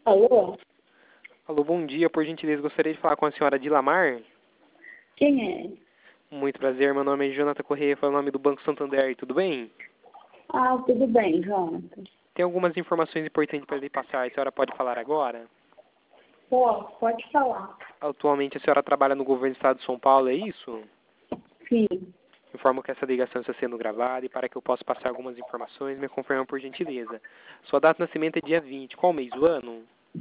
Alô? Alô, bom dia. Por gentileza, gostaria de falar com a senhora Dilamar. Quem é? Muito prazer, meu nome é Jonathan Correia, falo o nome do Banco Santander, tudo bem? Ah, tudo bem, Jonathan. Tem algumas informações importantes para lhe passar, a senhora pode falar agora? Pode falar. Atualmente a senhora trabalha no governo do estado de São Paulo, é isso? Sim. Informo que essa ligação está sendo gravada e para que eu possa passar algumas informações, me confirma por gentileza. Sua data de nascimento é dia 20, qual mês do ano?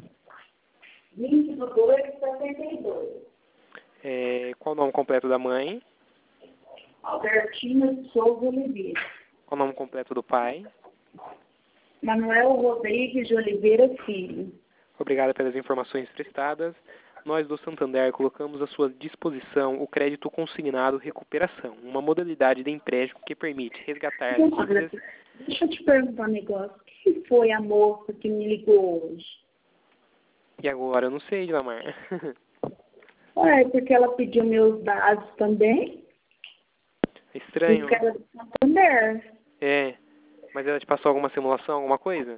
20/2/72. Qual o nome completo da mãe? Albertina de Souza Oliveira. Qual o nome completo do pai? Manuel Rodrigues de Oliveira Filho. Obrigado pelas informações prestadas. Nós do Santander colocamos à sua disposição o crédito consignado recuperação, uma modalidade de empréstimo que permite resgatar dívidas. Deixa eu te perguntar um negócio. Quem foi a moça que me ligou hoje? E agora? Eu não sei, Dilamar. Porque ela pediu meus dados também. Estranho. Disse que era do Santander. Mas ela te passou alguma simulação, alguma coisa?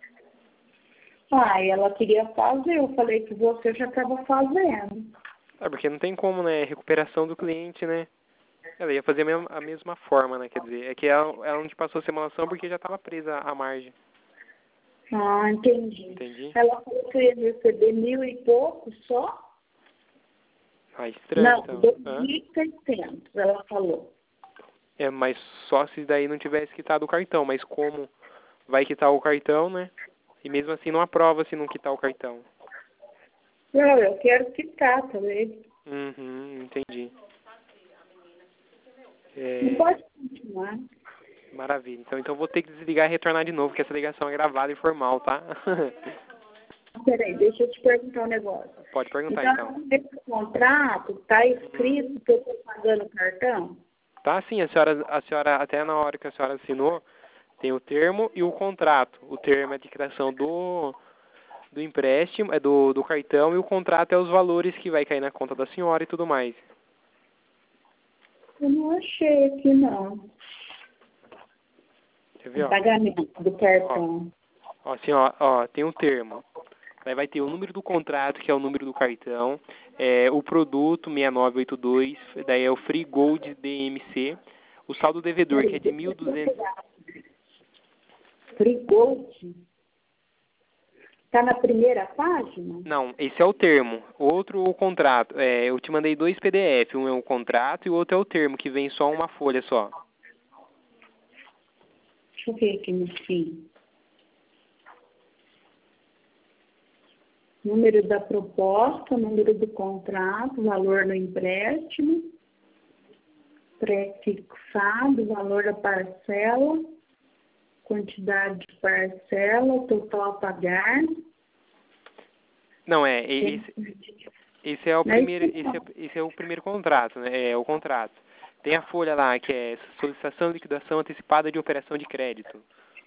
Ela queria fazer. Eu falei que você já estava fazendo. Porque não tem como, né? Recuperação do cliente, né? Ela ia fazer a mesma forma, né? Quer dizer, é que ela não te passou simulação porque já estava presa à margem. Entendi. Ela falou que eu ia receber 1.000 e pouco só? Estranho, Não, então. 2.600, ela falou. Mas só se daí não tivesse quitado o cartão. Mas como vai quitar o cartão, né? E mesmo assim não aprova se não quitar o cartão. Não, eu quero quitar também. Entendi. Não pode continuar. Maravilha. Então vou ter que desligar e retornar de novo, porque essa ligação é gravada e formal, tá? Peraí, deixa eu te perguntar um negócio. Pode perguntar, então. Nesse contrato está escrito que eu estou pagando o cartão? Tá, sim. A senhora, até na hora que a senhora assinou, tem o termo e o contrato. O termo é de criação do empréstimo, é do cartão, e o contrato é os valores que vai cair na conta da senhora e tudo mais. Eu não achei aqui, não. Quer ver, O pagamento do cartão. Assim, tem um termo. Daí vai ter o número do contrato, que é o número do cartão, o produto 6982, daí é o Free Gold DMC, o saldo devedor, que é de 1.200. Free Gold? Está na primeira página? Não, esse é o termo. Outro, o contrato. Eu te mandei 2 PDF, um é o contrato e o outro é o termo, que vem só uma folha só. Deixa eu ver aqui no fim. Número da proposta, número do contrato, valor do empréstimo, pré-fixado, valor da parcela, quantidade de parcela, total a pagar. Não, esse é o primeiro, esse é o primeiro contrato, né? É o contrato. Tem a folha lá, que é solicitação de liquidação antecipada de operação de crédito.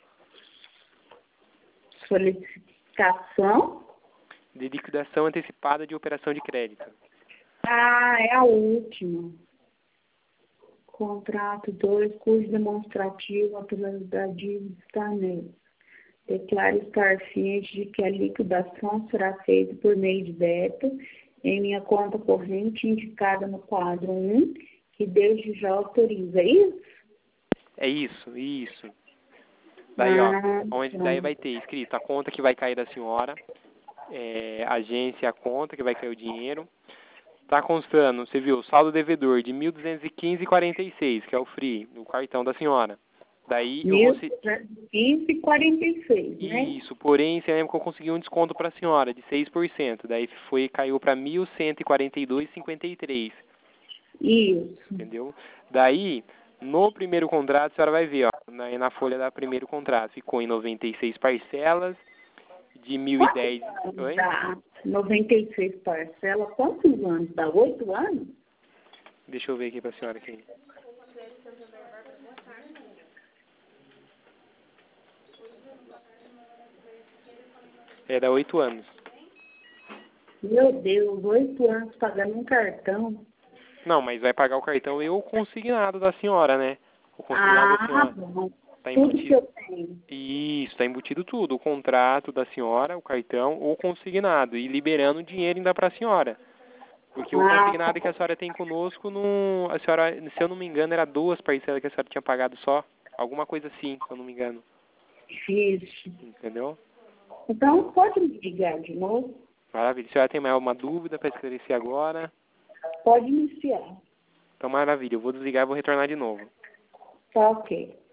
Solicitação? De liquidação antecipada de operação de crédito. É a última. Contrato 2, curso demonstrativo, a totalidade da dívida está nele. Declaro estar ciente de que a liquidação será feita por meio de débito em minha conta corrente indicada no quadro 1, que desde já autoriza. É isso? É isso. Daí, daí vai ter escrito a conta que vai cair da senhora, agência, a conta que vai cair o dinheiro. Tá constando, você viu, saldo devedor de 1.215,46, que é o free, o cartão da senhora. Daí eu vou... 1.215,46, né? Isso, porém, você lembra que eu consegui um desconto para a senhora de 6%. Daí caiu para 1.142,53. Isso. Entendeu? Daí, no primeiro contrato, a senhora vai ver, na folha da primeiro contrato, ficou em 96 parcelas de 1.010. Oi? Dá 96 parcelas, quantos anos? Dá 8 anos? Deixa eu ver aqui para a senhora aqui. Dá 8 anos. Meu Deus, 8 anos pagando um cartão. Não, mas vai pagar o cartão e o consignado da senhora, né? O consignado da senhora. Bom. Tá Tudo embutido. que eu tenho. Isso, tá embutido tudo. O contrato da senhora, o cartão, o consignado. E liberando o dinheiro ainda pra senhora. Porque o consignado que a senhora tem conosco, a senhora, se eu não me engano, era 2 parcelas que a senhora tinha pagado só. Alguma coisa assim, se eu não me engano. Isso. Entendeu? Então, pode me ligar de novo? Maravilha. Se a senhora tem mais alguma dúvida para esclarecer agora? Pode iniciar. Então, maravilha. Eu vou desligar e vou retornar de novo. Tá ok.